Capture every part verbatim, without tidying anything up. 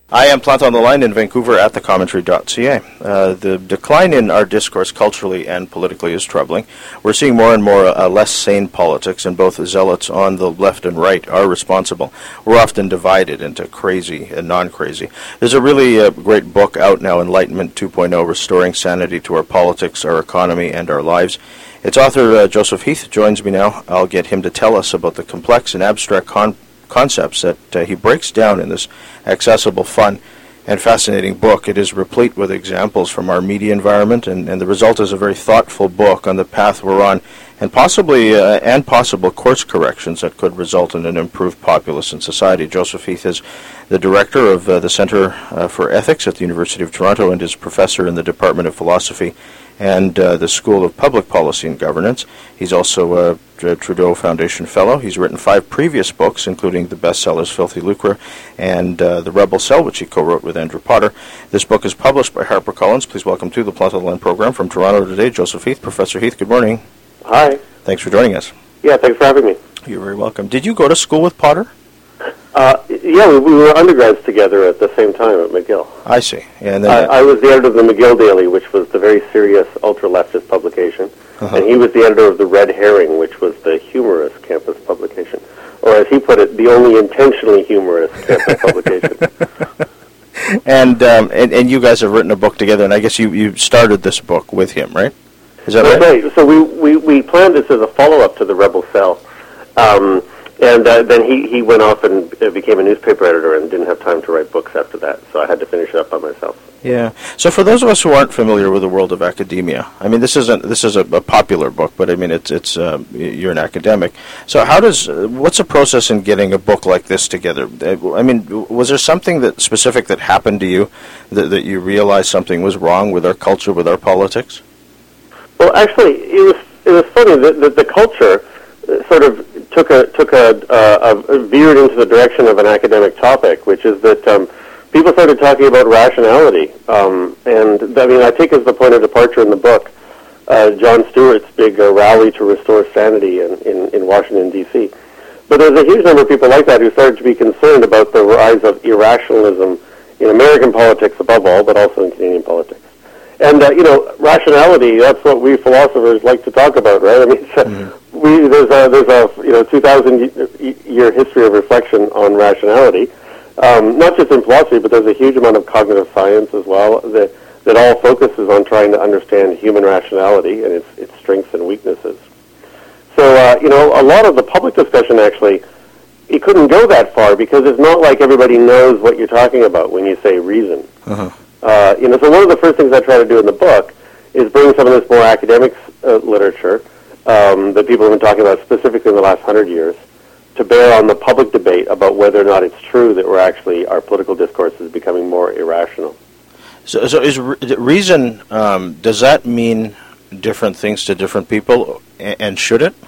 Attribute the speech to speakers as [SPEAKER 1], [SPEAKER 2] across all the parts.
[SPEAKER 1] I am Plant on the Line in Vancouver at the commentary dot c a. Uh, the decline in our discourse culturally and politically is troubling. We're seeing more and more uh, less sane politics, and both the zealots on the left and right are responsible. We're often divided into crazy and non-crazy. There's a really uh, great book out now, Enlightenment two point oh, Restoring Sanity to Our Politics, Our Economy, and Our Lives. Its author, uh, Joseph Heath, joins me now. I'll get him to tell us about the complex and abstract con- concepts that uh, he breaks down in this accessible, fun, and fascinating book. It is replete with examples from our media environment, and, and the result is a very thoughtful book on the path we're on, and possibly uh, and possible course corrections that could result in an improved populace and society. Joseph Heath is the director of uh, the Centre uh, for Ethics at the University of Toronto and is professor in the Department of Philosophy and uh, the School of Public Policy and Governance. He's also a Trudeau Foundation Fellow. He's written five previous books, including the bestsellers Filthy Lucre and uh, The Rebel Cell, which he co-wrote with Andrew Potter. This book is published by HarperCollins. Please welcome to the Plant on the Line program from Toronto today, Joseph Heath. Professor Heath, good morning.
[SPEAKER 2] Hi.
[SPEAKER 1] Thanks for joining us.
[SPEAKER 2] Yeah, thanks for having me.
[SPEAKER 1] You're very welcome. Did you go to school with Potter?
[SPEAKER 2] Uh, yeah, we, we were undergrads together at the same time at McGill.
[SPEAKER 1] I see. Yeah, and then
[SPEAKER 2] I, I was the editor of the McGill Daily, which was the very serious ultra-leftist publication, uh-huh. and he was the editor of the Red Herring, which was the humorous campus publication, or as he put it, the only intentionally humorous campus publication.
[SPEAKER 1] And, um, and and you guys have written a book together, and I guess you, you started this book with him, right? Is that
[SPEAKER 2] That's
[SPEAKER 1] right?
[SPEAKER 2] right. So we, we, we planned this as a follow-up to The Rebel Cell. Um, And uh, then he, he went off and uh, became a newspaper editor and didn't have time to write books after that, so I had to finish it up by myself.
[SPEAKER 1] Yeah. So for those of us who aren't familiar with the world of academia, I mean, this isn't this is a, a popular book, but I mean, it's it's uh, you're an academic. So how does uh, what's the process in getting a book like this together? I mean, was there something that specific that happened to you that, that you realized something was wrong with our culture, with our politics?
[SPEAKER 2] Well, actually, it was it was funny that the, the culture sort of took a took a, uh, a veered into the direction of an academic topic, which is that um, people started talking about rationality, um, and I mean, I take as the point of departure in the book uh, Jon Stewart's big uh, rally to restore sanity in, in, in Washington D C. But there's a huge number of people like that who started to be concerned about the rise of irrationalism in American politics above all, but also in Canadian politics. And uh, you know, rationality—that's what we philosophers like to talk about, right? I mean, it's, mm-hmm. we there's a there's a you know two thousand year history of reflection on rationality, um, not just in philosophy, but there's a huge amount of cognitive science as well that that all focuses on trying to understand human rationality and its its strengths and weaknesses. So uh, you know, a lot of the public discussion actually it couldn't go that far because it's not like everybody knows what you're talking about when you say reason. Uh-huh. Uh, you know, so one of the first things I try to do in the book is bring some of this more academic uh, literature um, that people have been talking about specifically in the last hundred years to bear on the public debate about whether or not it's true that we're actually, our political discourse is becoming more irrational.
[SPEAKER 1] So, so is re- reason, um, does that mean different things to different people, and, and should it?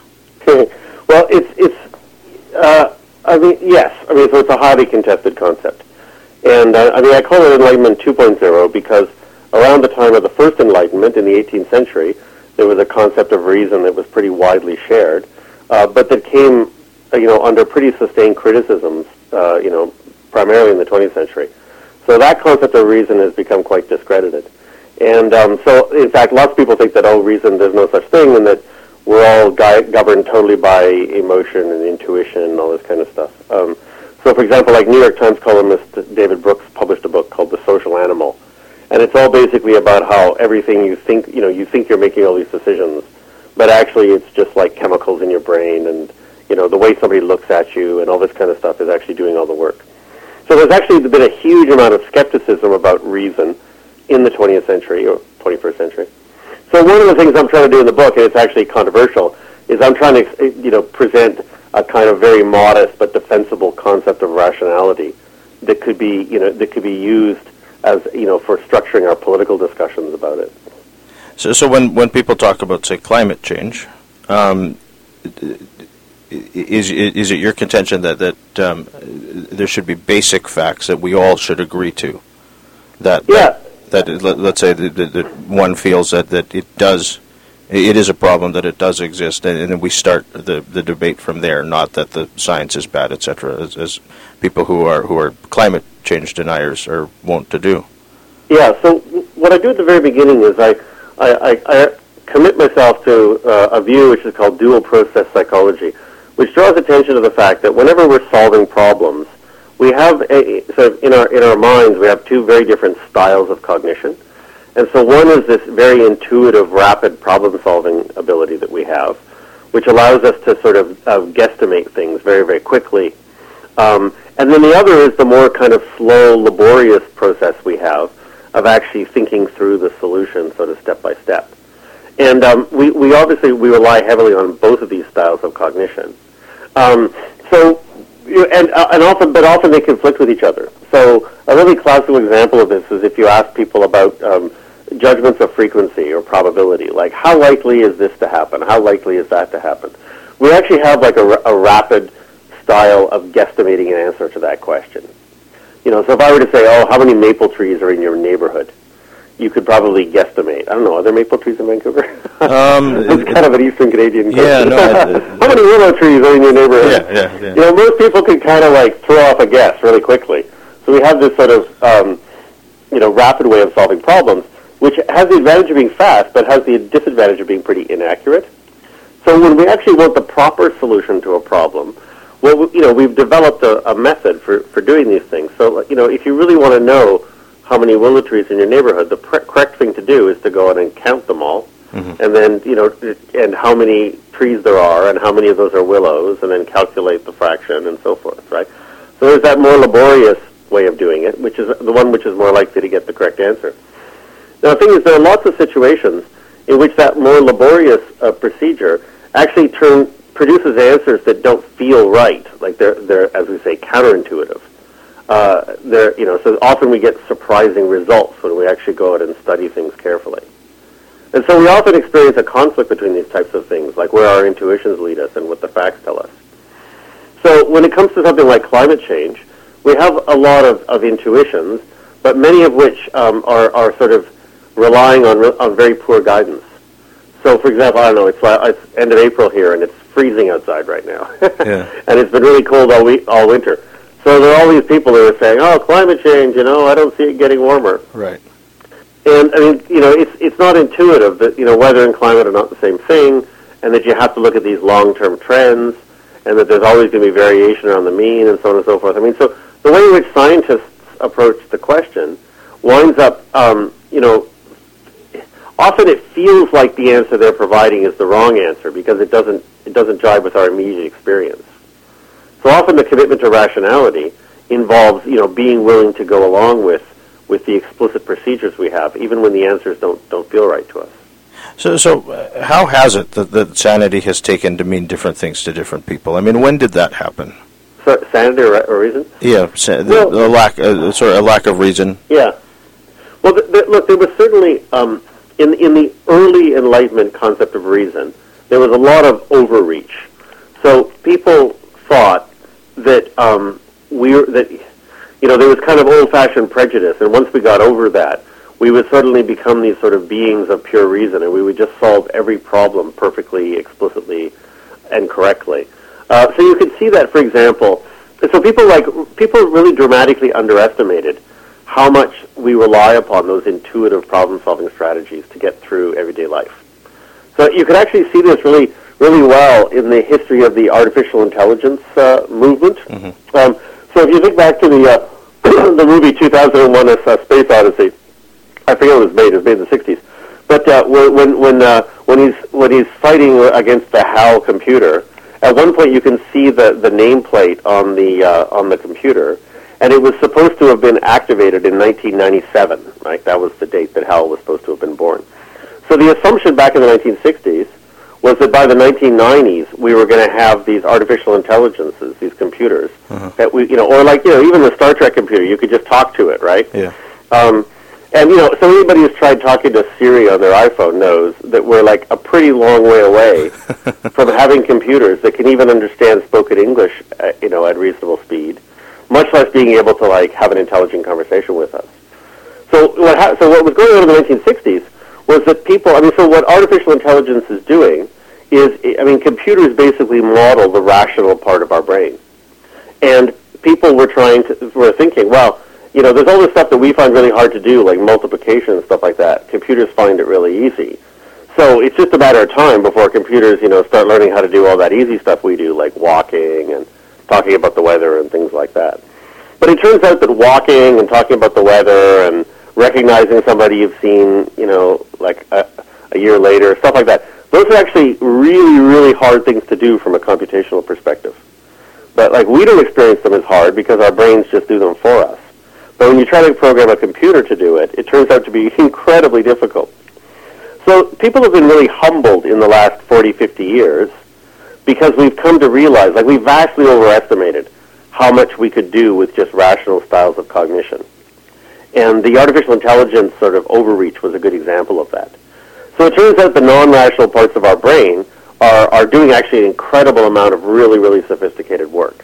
[SPEAKER 2] Well, it's, it's uh, I mean, yes. I mean, so it's a highly contested concept. And, uh, I mean, I call it Enlightenment two point oh because around the time of the first Enlightenment in the eighteenth century, there was a concept of reason that was pretty widely shared, uh, but that came, uh, you know, under pretty sustained criticisms, uh, you know, primarily in the twentieth century. So that concept of reason has become quite discredited. And um, so, in fact, lots of people think that, oh, reason, there's no such thing, and that we're all gui- governed totally by emotion and intuition and all this kind of stuff. Um, So, for example, like New York Times columnist David Brooks published a book called The Social Animal, and it's all basically about how everything you think, you know, you think you're making all these decisions, but actually it's just like chemicals in your brain, and, you know, the way somebody looks at you and all this kind of stuff is actually doing all the work. So there's actually been a huge amount of skepticism about reason in the twentieth century or twenty-first century. So one of the things I'm trying to do in the book, and it's actually controversial, is I'm trying to, you know, present a kind of very modest but defensible concept of rationality that could be, you know, that could be used as, you know, for structuring our political discussions about it.
[SPEAKER 1] So, so when, when people talk about, say, climate change, um, is is it your contention that that um, there should be basic facts that we all should agree to? That
[SPEAKER 2] yeah.
[SPEAKER 1] That, that let's say that, that one feels that, that it does It is a problem that it does exist, and, and then we start the, the debate from there, not that the science is bad, et cetera, as, as people who are who are climate change deniers are wont to do.
[SPEAKER 2] Yeah, so what I do at the very beginning is I, I, I, I commit myself to uh, a view which is called dual process psychology, which draws attention to the fact that whenever we're solving problems, we have, a, so in our, in our minds, we have two very different styles of cognition. And so one is this very intuitive, rapid problem-solving ability that we have, which allows us to sort of uh, guesstimate things very, very quickly. Um, and then the other is the more kind of slow, laborious process we have of actually thinking through the solution sort of step by step. And um, we, we obviously, we rely heavily on both of these styles of cognition. Um, so, you know, and, uh, and often, but often they conflict with each other. So a really classical example of this is if you ask people about um, judgments of frequency or probability, like how likely is this to happen? How likely is that to happen? We actually have like a, a rapid style of guesstimating an answer to that question. You know, so if I were to say, oh, how many maple trees are in your neighborhood? You could probably guesstimate. I don't know, are there maple trees in Vancouver?
[SPEAKER 1] Um,
[SPEAKER 2] it's kind of an Eastern Canadian question.
[SPEAKER 1] Yeah, no. I, uh,
[SPEAKER 2] how many willow trees are in your neighborhood?
[SPEAKER 1] Yeah, yeah, yeah.
[SPEAKER 2] You know, most people can kind of like throw off a guess really quickly. So we have this sort of, um, you know, rapid way of solving problems, which has the advantage of being fast, but has the disadvantage of being pretty inaccurate. So when we actually want the proper solution to a problem, well, you know, we've developed a, a method for, for doing these things. So, you know, if you really want to know how many willow trees in your neighborhood, the pre- correct thing to do is to go out and count them all, mm-hmm. and then, you know, and how many trees there are, and how many of those are willows, and then calculate the fraction and so forth, right? So there's that more laborious way of doing it, which is the one which is more likely to get the correct answer. Now, the thing is, there are lots of situations in which that more laborious uh, procedure actually turn, produces answers that don't feel right, like they're, they're, as we say, counterintuitive. Uh, they're, you know, so often we get surprising results when we actually go out and study things carefully. And so we often experience a conflict between these types of things, like where our intuitions lead us and what the facts tell us. So when it comes to something like climate change, we have a lot of, of intuitions, but many of which um, are, are sort of relying on, on very poor guidance. So, for example, I don't know, it's, uh, it's end of April here, and it's freezing outside right now.
[SPEAKER 1] Yeah.
[SPEAKER 2] And it's been really cold all week, all winter. So there are all these people who are saying, oh, climate change, you know, I don't see it getting warmer.
[SPEAKER 1] Right.
[SPEAKER 2] And, I mean, you know, it's it's not intuitive that, you know, weather and climate are not the same thing, and that you have to look at these long-term trends, and that there's always going to be variation around the mean, and so on and so forth. I mean, so the way in which scientists approach the question winds up, um, you know, often it feels like the answer they're providing is the wrong answer because it doesn't it doesn't jive with our immediate experience. So often the commitment to rationality involves, you know, being willing to go along with, with the explicit procedures we have, even when the answers don't don't feel right to us.
[SPEAKER 1] So, so uh, how has it that, that sanity has taken to mean different things to different people? I mean, when did that happen?
[SPEAKER 2] So, sanity or, or reason?
[SPEAKER 1] Yeah, sa- the,
[SPEAKER 2] well,
[SPEAKER 1] the lack, uh, sorry, a lack of reason.
[SPEAKER 2] Yeah. Well, th- th- look, there was certainly um, in in the early Enlightenment concept of reason, there was a lot of overreach. So people thought that um, we were, that you know there was kind of old-fashioned prejudice, and once we got over that, we would suddenly become these sort of beings of pure reason, and we would just solve every problem perfectly, explicitly, and correctly. Uh, so you could see that, for example, so people like people really dramatically underestimated how much we rely upon those intuitive problem-solving strategies to get through everyday life. So you could actually see this really, really well in the history of the artificial intelligence uh, movement. Mm-hmm. Um, so if you think back to the uh, the movie two thousand one, uh, Space Odyssey, I forget when it was made. It was made in the sixties. But uh, when when uh, when he's when he's fighting against the HAL computer, at one point you can see the, the nameplate on the uh, on the computer, and it was supposed to have been activated in nineteen ninety-seven. Right, that was the date that HAL was supposed to have been born. So the assumption back in the nineteen sixties was that by the nineteen nineties we were going to have these artificial intelligences, these computers uh-huh. that we, you know, or like you know even the Star Trek computer, you could just talk to it, right?
[SPEAKER 1] Yeah.
[SPEAKER 2] Um, And, you know, so anybody who's tried talking to Siri on their iPhone knows that we're, like, a pretty long way away from having computers that can even understand spoken English, uh, you know, at reasonable speed, much less being able to, like, have an intelligent conversation with us. So what, ha- so what was going on in the nineteen sixties was that people, I mean, so what artificial intelligence is doing is, I mean, computers basically model the rational part of our brain. And people were trying to, were thinking, well, you know, there's all this stuff that we find really hard to do, like multiplication and stuff like that. Computers find it really easy. So it's just a matter of time before computers, you know, start learning how to do all that easy stuff we do, like walking and talking about the weather and things like that. But it turns out that walking and talking about the weather and recognizing somebody you've seen, you know, like a, a year later, stuff like that, those are actually really, really hard things to do from a computational perspective. But, like, we don't experience them as hard because our brains just do them for us. But when you try to program a computer to do it, it turns out to be incredibly difficult. So people have been really humbled in the last forty, fifty years because we've come to realize, like, we vastly overestimated how much we could do with just rational styles of cognition. And the artificial intelligence sort of overreach was a good example of that. So it turns out the non-rational parts of our brain are, are doing actually an incredible amount of really, really sophisticated work.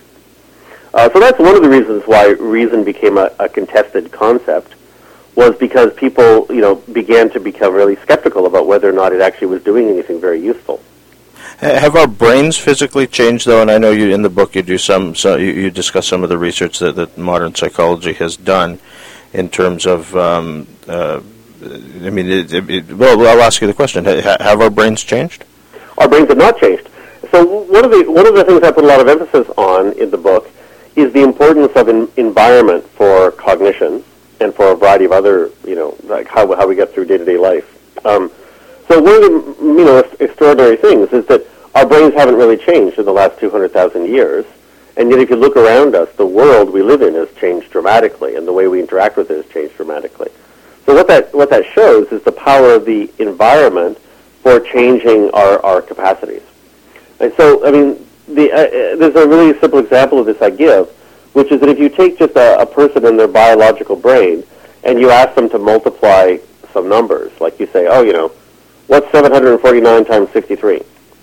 [SPEAKER 2] Uh, so that's one of the reasons why reason became a, a contested concept, was because people, you know, began to become really skeptical about whether or not it actually was doing anything very useful.
[SPEAKER 1] Have our brains physically changed, though? And I know you in the book you do some, so you, you discuss some of the research that, that modern psychology has done in terms of. Um, uh, I mean, it, it, it, well, I'll ask you the question: ha, Have our brains changed?
[SPEAKER 2] Our brains have not changed. So one of the one of the things I put a lot of emphasis on in the book is the importance of an environment for cognition and for a variety of other, you know, like how how we get through day-to-day life. Um, so one of the, you know, extraordinary things is that our brains haven't really changed in the last two hundred thousand years, and yet if you look around us, the world we live in has changed dramatically, and the way we interact with it has changed dramatically. So what that what that shows is the power of the environment for changing our, our capacities. And so, I mean, the, uh, there's a really simple example of this I give, which is that if you take just a, a person in their biological brain and you ask them to multiply some numbers, like you say, oh, you know, what's seven hundred forty-nine times sixty-three?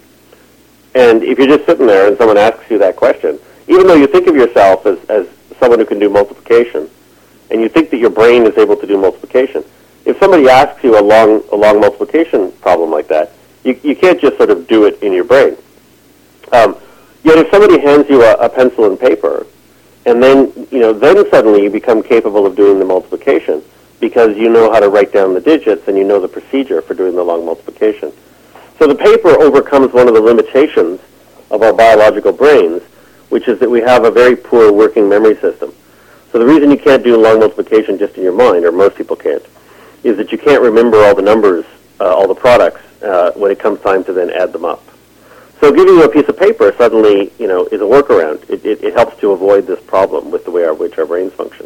[SPEAKER 2] And if you're just sitting there and someone asks you that question, even though you think of yourself as, as someone who can do multiplication, and you think that your brain is able to do multiplication, if somebody asks you a long, a long multiplication problem like that, you, you can't just sort of do it in your brain. Um, yet if somebody hands you a, a pencil and paper, and then, you know, then suddenly you become capable of doing the multiplication because you know how to write down the digits and you know the procedure for doing the long multiplication. So the paper overcomes one of the limitations of our biological brains, which is that we have a very poor working memory system. So the reason you can't do long multiplication just in your mind, or most people can't, is that you can't remember all the numbers, uh, all the products, uh, when it comes time to then add them up. So giving you a piece of paper suddenly, you know, is a workaround. It, it, it helps to avoid this problem with the way our, which our brains function.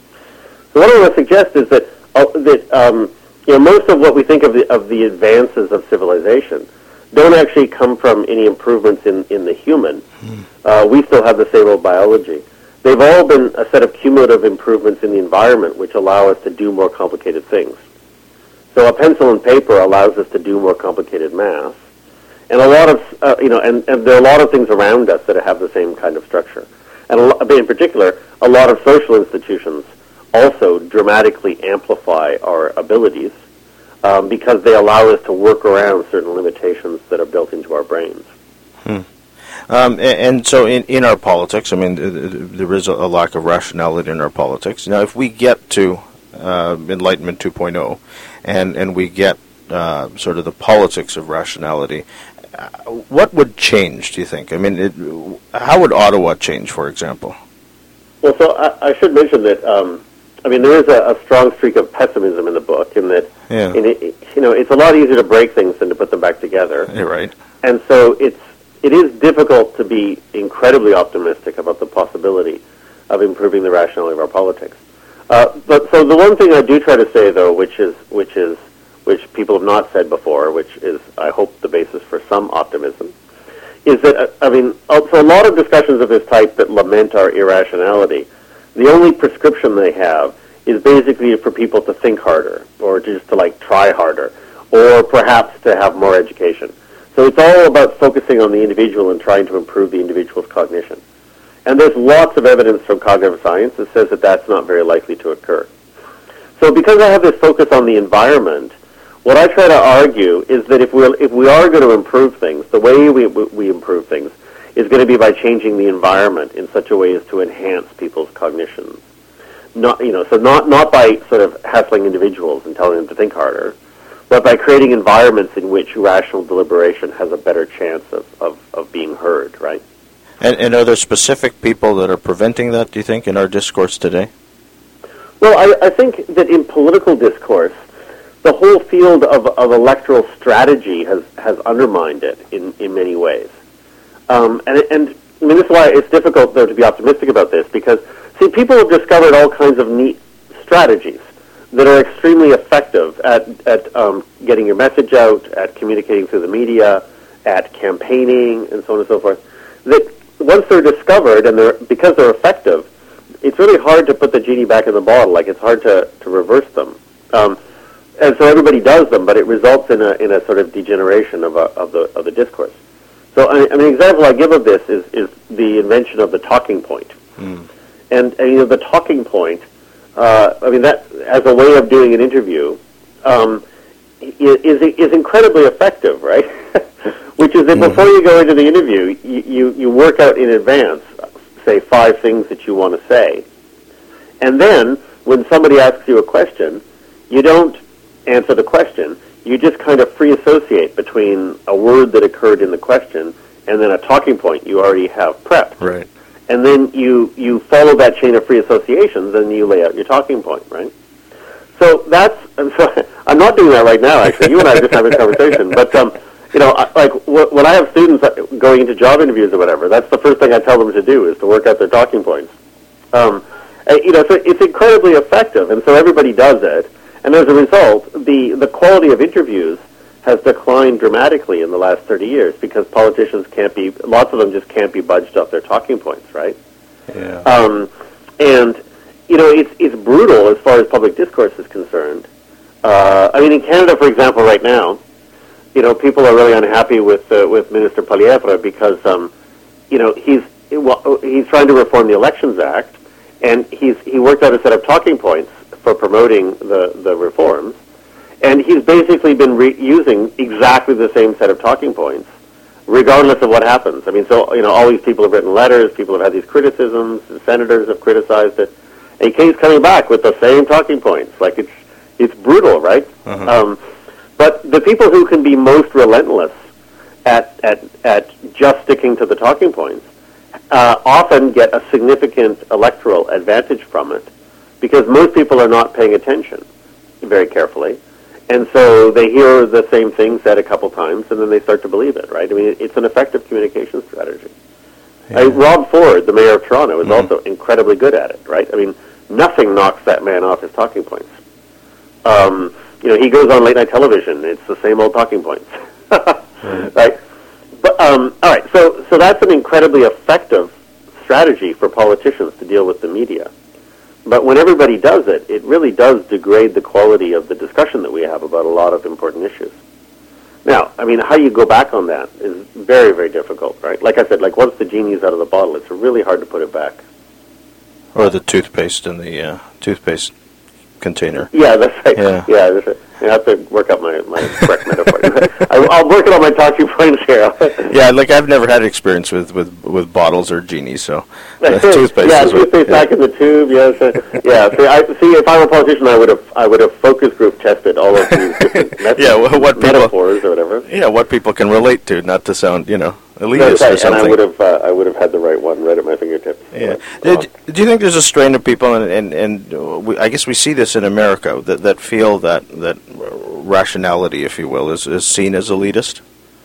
[SPEAKER 2] So what I want to suggest is that uh, that um, you know, most of what we think of the of the advances of civilization don't actually come from any improvements in, in the human. Mm. Uh, we still have the same old biology. They've all been a set of cumulative improvements in the environment which allow us to do more complicated things. So a pencil and paper allows us to do more complicated math. And a lot of, uh, you know, and, and there are a lot of things around us that have the same kind of structure. And a lot, in particular, a lot of social institutions also dramatically amplify our abilities um, because they allow us to work around certain limitations that are built into our brains.
[SPEAKER 1] Hmm. Um, and, and so in, in our politics, I mean, there is a lack of rationality in our politics. Now, if we get to uh, Enlightenment two point oh and, and we get uh, sort of the politics of rationality, uh, what would change, do you think? I mean, it, how would Ottawa change, for example?
[SPEAKER 2] Well, so I, I should mention that, um, I mean, there is a, a strong streak of pessimism in the book in that,
[SPEAKER 1] yeah.
[SPEAKER 2] in it, you know, it's a lot easier to break things than to put them back together.
[SPEAKER 1] You're right.
[SPEAKER 2] And so it's It is difficult to be incredibly optimistic about the possibility of improving the rationality of our politics. Uh, but so the one thing I do try to say, though, which is which is which people have not said before, which is I hope the basis for some optimism, is that uh, I mean, so a lot of discussions of this type that lament our irrationality, the only prescription they have is basically for people to think harder, or just to like try harder, or perhaps to have more education. So it's all about focusing on the individual and trying to improve the individual's cognition. And there's lots of evidence from cognitive science that says that that's not very likely to occur. So because I have this focus on the environment, what I try to argue is that if we if we are going to improve things, the way we we improve things is going to be by changing the environment in such a way as to enhance people's cognition. Not you know, so not not by sort of hassling individuals and telling them to think harder, but by creating environments in which rational deliberation has a better chance of, of, of being heard, right?
[SPEAKER 1] And, and are there specific people that are preventing that, do you think, in our discourse today?
[SPEAKER 2] Well, I, I think that in political discourse, the whole field of, of electoral strategy has, has undermined it in, in many ways. Um, and, and I mean, this is why it's difficult, though, to be optimistic about this, because, see, people have discovered all kinds of neat strategies that are extremely effective at, at um, getting your message out, at communicating through the media, at campaigning, and so on and so forth, that once they're discovered, and they're because they're effective, it's really hard to put the genie back in the bottle. Like, it's hard to, to reverse them. Um, and so everybody does them, but it results in a in a sort of degeneration of, a, of, the, of the discourse. So, I mean, an example I give of this is, is the invention of the talking point. Mm. And, and, you know, the talking point, uh, I mean, that as a way of doing an interview, um, is, is incredibly effective, right? Which is that mm-hmm. before you go into the interview, you, you, you work out in advance, say, five things that you want to say. And then, when somebody asks you a question, you don't answer the question. You just kind of free associate between a word that occurred in the question and then a talking point you already have prepped.
[SPEAKER 1] Right.
[SPEAKER 2] And then you, you follow that chain of free associations and you lay out your talking point, right? So that's, I'm, sorry, I'm not doing that right now, actually. You and I are just having a conversation. But, um, you know, I, like wh- when I have students going into job interviews or whatever, that's the first thing I tell them to do is to work out their talking points. Um, and, you know, so it's incredibly effective, and so everybody does it. And as a result, the, the quality of interviews has declined dramatically in the last thirty years because politicians can't be, lots of them just can't be budged off their talking points, right?
[SPEAKER 1] Yeah.
[SPEAKER 2] Um, and, you know, it's, it's brutal as far as public discourse is concerned. Uh, I mean, in Canada, for example, right now, you know, people are really unhappy with uh, with Minister Poilievre because, um, you know, he's well, he's trying to reform the Elections Act, and he's he worked out a set of talking points for promoting the, the reforms, and he's basically been re- using exactly the same set of talking points, regardless of what happens. I mean, so, you know, all these people have written letters, people have had these criticisms, the senators have criticized it, and he keeps coming back with the same talking points. Like, it's it's brutal, right? Uh-huh. Um, but the people who can be most relentless at at, at just sticking to the talking points uh, often get a significant electoral advantage from it, because most people are not paying attention very carefully. And so they hear the same thing said a couple times, and then they start to believe it, right? I mean, it's an effective communication strategy. Yeah. Uh, Rob Ford, the mayor of Toronto, is mm-hmm. also incredibly good at it, right? I mean, nothing knocks that man off his talking points. Um, you know, he goes on late-night television. It's the same old talking points, mm-hmm. right? But um, all right, so so that's an incredibly effective strategy for politicians to deal with the media. But when everybody does it, it really does degrade the quality of the discussion that we have about a lot of important issues. Now, I mean, how you go back on that is very, very difficult, right? Like I said, like once the genie's out of the bottle, it's really hard to put it back.
[SPEAKER 1] Or the toothpaste in the uh, toothpaste container.
[SPEAKER 2] Yeah, that's right.
[SPEAKER 1] Yeah,
[SPEAKER 2] yeah that's right. I have to work out my, my correct metaphor. I, I'll work it on my talking points here.
[SPEAKER 1] Yeah, like I've never had experience with, with, with bottles or genies, so uh, toothpaste.
[SPEAKER 2] Yeah,
[SPEAKER 1] is
[SPEAKER 2] toothpaste
[SPEAKER 1] what,
[SPEAKER 2] back
[SPEAKER 1] yeah.
[SPEAKER 2] in the tube. Yes, uh, yeah. See, I, see, if I were a politician, I would have I would have focus group tested all of these different methods,
[SPEAKER 1] yeah, well, what people,
[SPEAKER 2] metaphors or whatever.
[SPEAKER 1] Yeah, what people can relate to, not to sound, you know, elitist
[SPEAKER 2] That's right,
[SPEAKER 1] or something.
[SPEAKER 2] And I would have uh, I would have had the right one right at my fingertips.
[SPEAKER 1] Yeah. Do, do you think there's a strain of people, and and, and we, I guess we see this in America, that that feel that that rationality, if you will, is, is seen as elitist?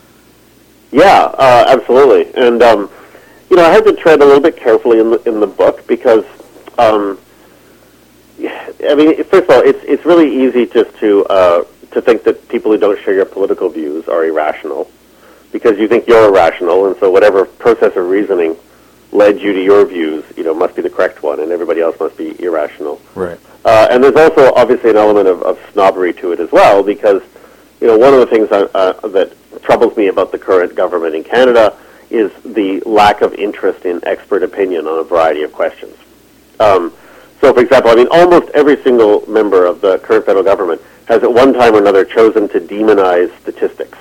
[SPEAKER 2] Yeah, uh, absolutely. And um, you know, I had to tread a little bit carefully in the in the book because, um, I mean, first of all, it's it's really easy just to uh, to think that people who don't share your political views are irrational, because you think you're irrational, and so whatever process of reasoning led you to your views, you know, must be the correct one, and everybody else must be irrational.
[SPEAKER 1] Right.
[SPEAKER 2] Uh, and there's also obviously an element of, of snobbery to it as well, because, you know, one of the things uh, uh, that troubles me about the current government in Canada is the lack of interest in expert opinion on a variety of questions. Um, so, for example, I mean, almost every single member of the current federal government has at one time or another chosen to demonize statistics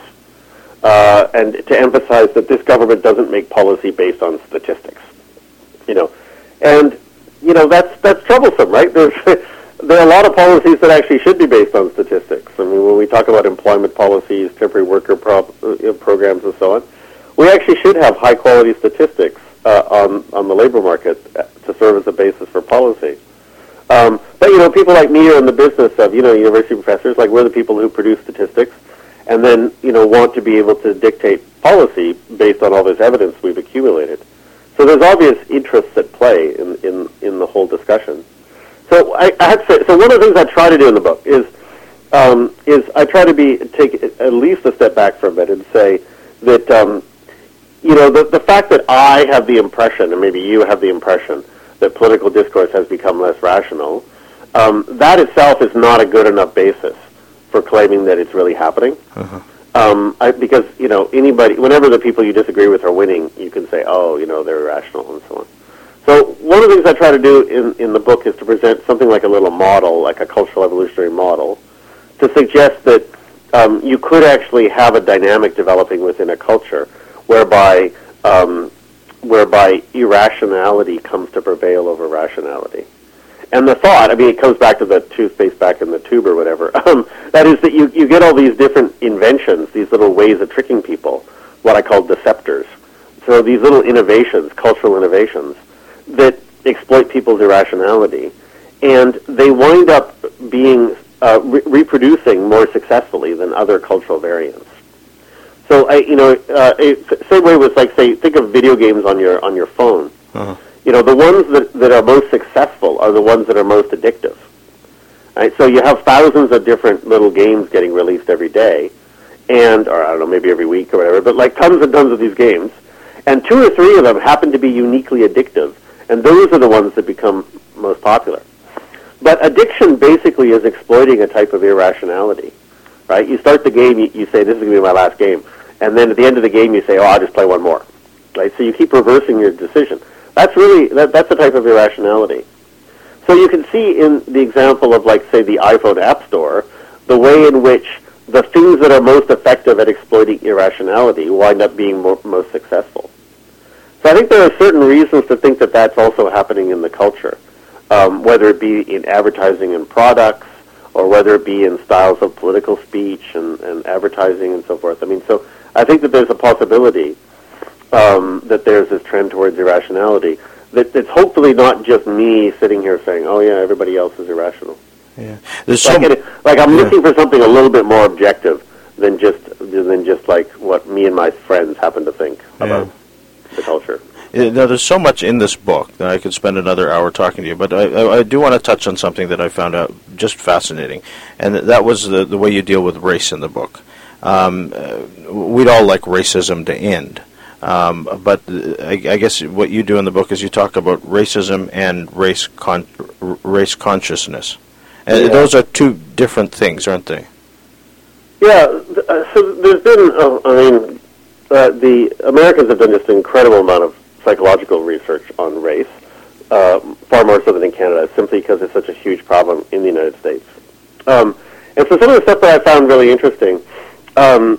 [SPEAKER 2] uh, and to emphasize that this government doesn't make policy based on statistics. You know, and you know that's that's troublesome, right? There's there are a lot of policies that actually should be based on statistics. I mean, when we talk about employment policies, temporary worker pro- uh, programs, and so on, we actually should have high quality statistics uh, on on the labor market to serve as a basis for policy. Um, but you know, people like me are in the business of you know university professors. Like we're the people who produce statistics, and then you know want to be able to dictate policy based on all this evidence we've accumulated. So there's obvious interests at play in, in, in the whole discussion. So I, I have to say, so one of the things I try to do in the book is um, is I try to be take at least a step back from it and say that um, you know the the fact that I have the impression, and maybe you have the impression, that political discourse has become less rational, um, that itself is not a good enough basis for claiming that it's really happening. Uh-huh. Um, I, because, you know, anybody, whenever the people you disagree with are winning, you can say, oh, you know, they're irrational and so on. So one of the things I try to do in, in the book is to present something like a little model, like a cultural evolutionary model, to suggest that um, you could actually have a dynamic developing within a culture whereby um, whereby irrationality comes to prevail over rationality. And the thought, I mean, it comes back to the toothpaste back in the tube or whatever, um, that is that you, you get all these different inventions, these little ways of tricking people, what I call deceptors. So these little innovations, cultural innovations, that exploit people's irrationality, and they wind up being uh, re- reproducing more successfully than other cultural variants. So, I, you know, uh, it, same way with, like, say, think of video games on your on your phone. Uh-huh. You know, the ones that, that are most successful are the ones that are most addictive. Right? So you have thousands of different little games getting released every day, and, or I don't know, maybe every week or whatever, but like tons and tons of these games, and two or three of them happen to be uniquely addictive, and those are the ones that become most popular. But addiction basically is exploiting a type of irrationality, right? You start the game, you, you say, this is going to be my last game, and then at the end of the game you say, oh, I'll just play one more, right? So you keep reversing your decision. That's really, that, that's a type of irrationality. So you can see in the example of, like, say, the iPhone App Store, the way in which the things that are most effective at exploiting irrationality wind up being more, most successful. So I think there are certain reasons to think that that's also happening in the culture, um, whether it be in advertising and products, or whether it be in styles of political speech and, and advertising and so forth. I mean, so I think that there's a possibility Um, that there's this trend towards irrationality. That it's hopefully not just me sitting here saying, "Oh yeah, everybody else is irrational."
[SPEAKER 1] Yeah, there's
[SPEAKER 2] like,
[SPEAKER 1] so
[SPEAKER 2] it, like I'm
[SPEAKER 1] yeah.
[SPEAKER 2] looking for something a little bit more objective than just than just like what me and my friends happen to think
[SPEAKER 1] yeah.
[SPEAKER 2] about the culture.
[SPEAKER 1] Yeah, now, there's so much in this book that I could spend another hour talking to you, but I, I, I do want to touch on something that I found out just fascinating, and that was the the way you deal with race in the book. Um, uh, we'd all like racism to end. Um, but I, I guess what you do in the book is you talk about racism and race con- race consciousness. And
[SPEAKER 2] yeah.
[SPEAKER 1] those are two different things, aren't they?
[SPEAKER 2] Yeah, th- uh, so there's been, uh, I mean, uh, the Americans have done just an incredible amount of psychological research on race, uh, far more so than in Canada, simply because it's such a huge problem in the United States. Um, and so some of the stuff that I found really interesting um,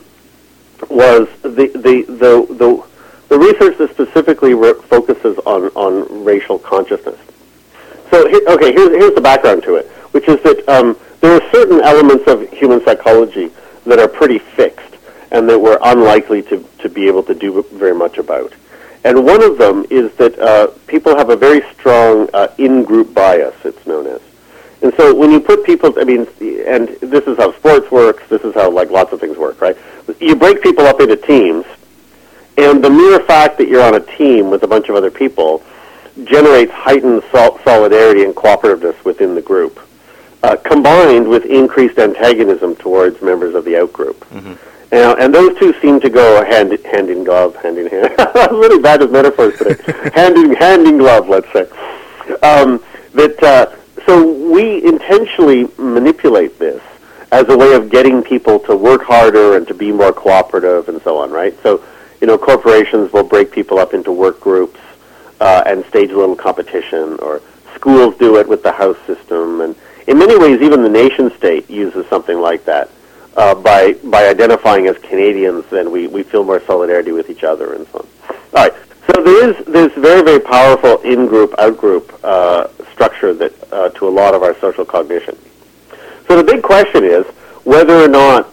[SPEAKER 2] was the the the the The research that specifically re- focuses on, on racial consciousness. So, he- okay, here's, here's the background to it, which is that um, there are certain elements of human psychology that are pretty fixed and that we're unlikely to, to be able to do very much about. And one of them is that uh, people have a very strong uh, in-group bias, it's known as. And so when you put people, I mean, and this is how sports works, this is how, like, lots of things work, right? You break people up into teams, and the mere fact that you're on a team with a bunch of other people generates heightened sol- solidarity and cooperativeness within the group, uh, combined with increased antagonism towards members of the outgroup. Mm-hmm. And, and those two seem to go hand, hand in glove, hand in hand. I'm really bad with metaphors today. hand in hand in glove, let's say. Um, that uh, so we intentionally manipulate this as a way of getting people to work harder and to be more cooperative and so on, right? So, you know, corporations will break people up into work groups uh, and stage a little competition, or schools do it with the house system, and in many ways, even the nation-state uses something like that. Uh, by by identifying as Canadians, then we, we feel more solidarity with each other and so on. All right, so there is this very, very powerful in-group, out-group uh, structure that uh, to a lot of our social cognition. So the big question is whether or not,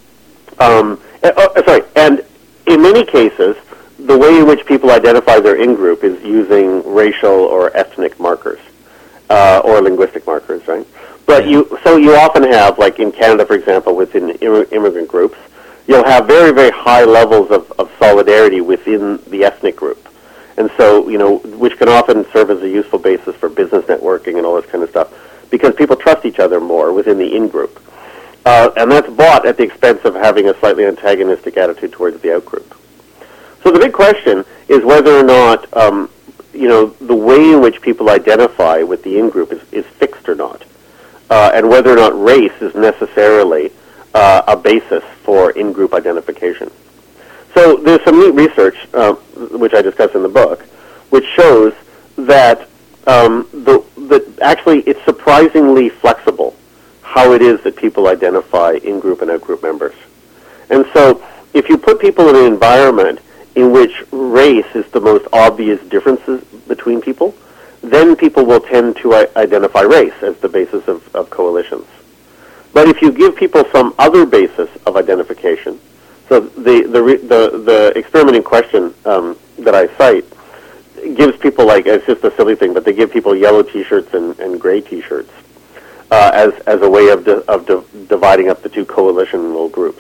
[SPEAKER 2] um, uh, sorry, and in many cases, the way in which people identify their in-group is using racial or ethnic markers uh, or linguistic markers, right? But you, so you often have, like in Canada, for example, within immigrant groups, you'll have very, very high levels of, of solidarity within the ethnic group. And so, you know, which can often serve as a useful basis for business networking and all this kind of stuff, because people trust each other more within the in-group. Uh, and that's bought at the expense of having a slightly antagonistic attitude towards the out-group. So the big question is whether or not, um, you know, the way in which people identify with the in-group is, is fixed or not. Uh, and whether or not race is necessarily uh, a basis for in-group identification. So there's some neat research, uh, which I discuss in the book, which shows that um, the, that actually it's surprisingly flexible how it is that people identify in-group and out-group members. And so if you put people in an environment in which race is the most obvious differences between people, then people will tend to I- identify race as the basis of, of coalitions. But if you give people some other basis of identification, so the the re- the, the experiment in question um, that I cite gives people, like, it's just a silly thing, but they give people yellow T-shirts and, and gray T-shirts uh, as as a way of di- of di- dividing up the two coalitional groups.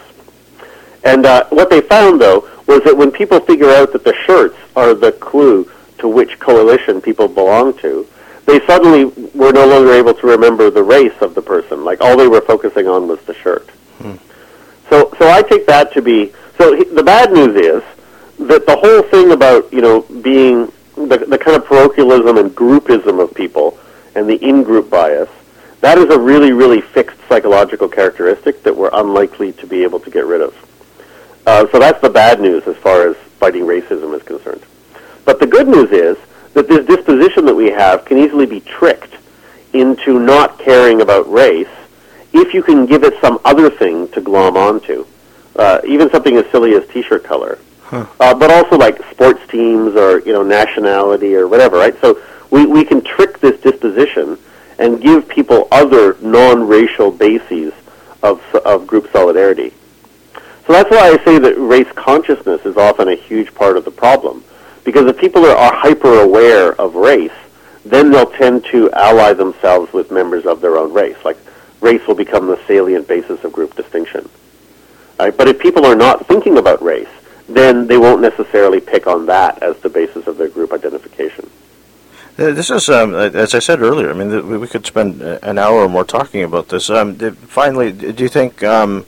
[SPEAKER 2] And uh, what they found, though, was that when people figure out that the shirts are the clue to which coalition people belong to, they suddenly were no longer able to remember the race of the person. Like, all they were focusing on was the shirt. Hmm. So so I take that to be... So he, the bad news is that the whole thing about, you know, being the, the kind of parochialism and groupism of people and the in-group bias, that is a really, really fixed psychological characteristic that we're unlikely to be able to get rid of. Uh, so that's the bad news as far as fighting racism is concerned. But the good news is that this disposition that we have can easily be tricked into not caring about race if you can give it some other thing to glom onto, uh, even something as silly as T-shirt color, huh. uh, but also like sports teams or, you know, nationality or whatever, right? So we, we can trick this disposition and give people other non-racial bases of, of group solidarity. So that's why I say that race consciousness is often a huge part of the problem. Because if people are, are hyper-aware of race, then they'll tend to ally themselves with members of their own race. Like, race will become the salient basis of group distinction. Right? But if people are not thinking about race, then they won't necessarily pick on that as the basis of their group identification.
[SPEAKER 1] This is, um, as I said earlier, I mean, we could spend an hour or more talking about this. Um, finally, do you think... Um,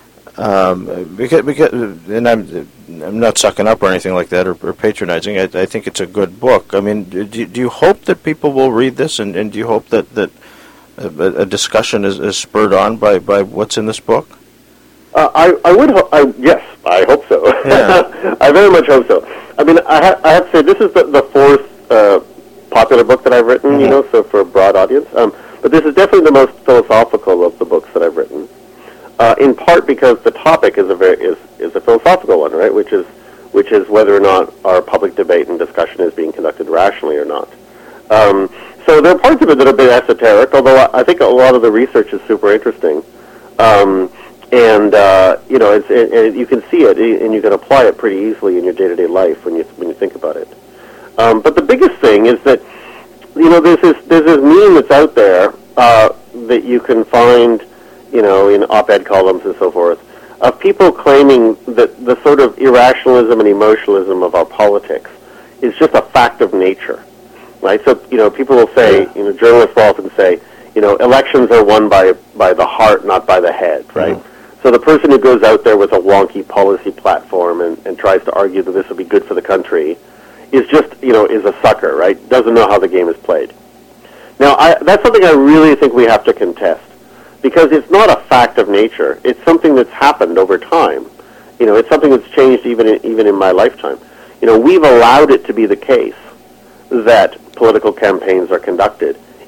[SPEAKER 1] Um, because, because, and I'm, I'm not sucking up or anything like that or, or patronizing. I, I think it's a good book. I mean, do, do you hope that people will read this, and, and do you hope that, that a, a discussion is, is spurred on by, by what's in this book?
[SPEAKER 2] Uh, I, I would hope, I, yes, I hope so. Yeah. I very much hope so. I mean, I, ha- I have to say, this is the, the fourth uh, popular book that I've written, mm-hmm. you know, so for a broad audience. Um, but this is definitely the most philosophical of the books that I've written. Uh, in part because the topic is a very is, is a philosophical one, right? Which is which is whether or not our public debate and discussion is being conducted rationally or not. Um, so there are parts of it that are a bit esoteric, although I think a lot of the research is super interesting, um, and uh, you know, it's, it, it, you can see it and you can apply it pretty easily in your day-to-day life when you when you think about it. Um, but the biggest thing is that, you know, there's this there's this meme that's out there uh, that you can find, you know, in op-ed columns and so forth, of people claiming that the sort of irrationalism and emotionalism of our politics is just a fact of nature, right? So, you know, people will say, you know, journalists will often say, you know, elections are won by by the heart, not by the head, right? Mm-hmm. So the person who goes out there with a wonky policy platform and, and tries to argue that this will be good for the country is just, you know, is a sucker, right? Doesn't know how the game is played. Now, I, that's something I really think we have to contest. Because it's not a fact of nature. It's something that's happened over time. You know, it's something that's changed even in, even in my lifetime. You know, we've allowed it to be the case that political campaigns are conducted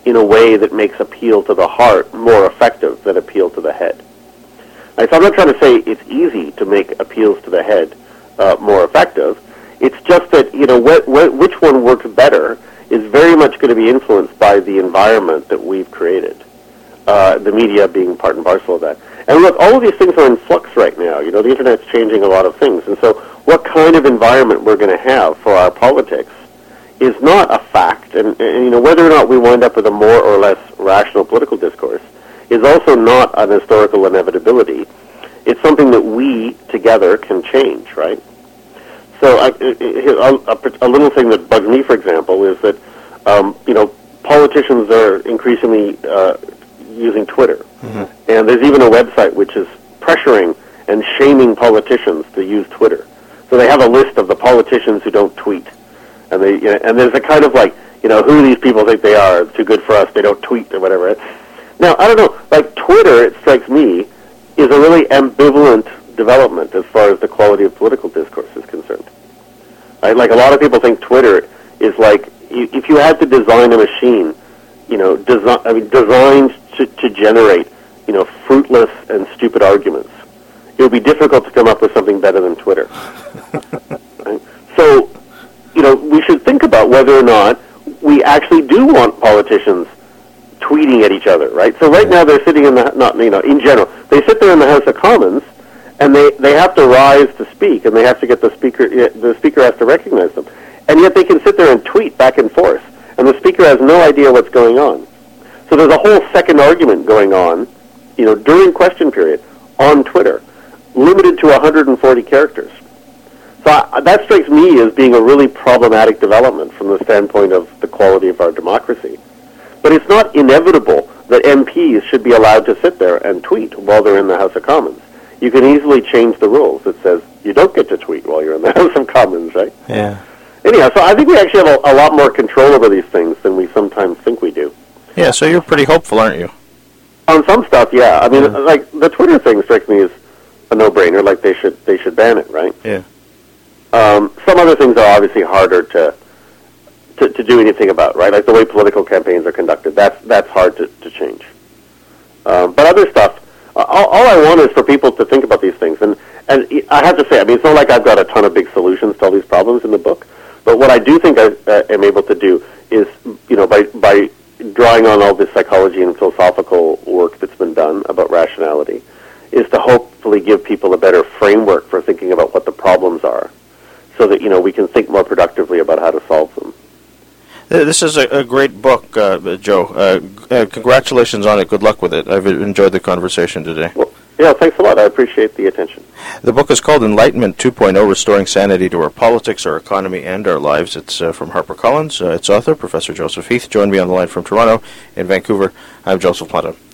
[SPEAKER 2] in a way that makes appeal to the heart more effective than appeal to the head. Right, so I'm not trying to say it's easy to make appeals to the head uh, more effective. It's just that, you know, wh- wh- which one works better is very much going to be influenced by the environment that we've created, uh, the media being part and parcel of that. And look, all of these things are in flux right now. You know, the Internet's changing a lot of things. And so what kind of environment we're going to have for our politics is not a fact. And, and, you know, whether or not we wind up with a more or less rational political discourse is also not an historical inevitability. It's something that we together can change, right? So I, a, a little thing that bugs me, for example, is that, um, you know, politicians are increasingly uh, using Twitter. Mm-hmm. And there's even a website which is pressuring and shaming politicians to use Twitter. So they have a list of the politicians who don't tweet. And they, you know, and there's a kind of like, you know, who do these people think they are? It's too good for us. They don't tweet or whatever. Now, I don't know. Like, Twitter, it strikes me, is a really ambivalent development as far as the quality of political discourse is concerned. Right? Like, a lot of people think Twitter is like, if you had to design a machine, you know, design, I mean, designed to, to generate, you know, fruitless and stupid arguments, it would be difficult to come up with something better than Twitter. Right? So, you know, we should think about whether or not we actually do want politicians tweeting at each other, right? So right now they're sitting in the, not, you know, in general, they sit there in the House of Commons, and they, they have to rise to speak, and they have to get the speaker, the speaker has to recognize them. And yet they can sit there and tweet back and forth, and the speaker has no idea what's going on. So there's a whole second argument going on, you know, during question period on Twitter, limited to one hundred forty characters. So I, that strikes me as being a really problematic development from the standpoint of the quality of our democracy. But it's not inevitable that M Ps should be allowed to sit there and tweet while they're in the House of Commons. You can easily change the rules that says you don't get to tweet while you're in the House of Commons, right?
[SPEAKER 1] Yeah.
[SPEAKER 2] Anyhow, so I think we actually have a, a lot more control over these things than we sometimes think we do.
[SPEAKER 1] Yeah, so you're pretty hopeful, aren't you?
[SPEAKER 2] On some stuff, yeah. I mean,
[SPEAKER 1] yeah.
[SPEAKER 2] like, the Twitter thing strikes me as a no-brainer, like they should they should ban it, right?
[SPEAKER 1] Yeah.
[SPEAKER 2] Um, some other things are obviously harder to, to to do anything about, right? Like the way political campaigns are conducted. That's that's hard to, to change. Um, but other stuff, uh, all, all I want is for people to think about these things. And, and I have to say, I mean, it's not like I've got a ton of big solutions to all these problems in the book. But what I do think I uh, am able to do is, you know, by by drawing on all this psychology and philosophical work that's been done about rationality, is to hopefully give people a better framework for thinking about what the problems are, so that, you know, we can think more productively about how to solve them.
[SPEAKER 1] This is a, a great book, uh, Joe. Uh, uh, congratulations on it. Good luck with it. I've enjoyed the conversation today.
[SPEAKER 2] Well, yeah, thanks a lot. I appreciate the attention.
[SPEAKER 1] The book is called Enlightenment two point oh, Restoring Sanity to Our Politics, Our Economy, and Our Lives. It's uh, from HarperCollins. Uh, its author, Professor Joseph Heath, joined me on the line from Toronto. In Vancouver, I'm Joseph Planta.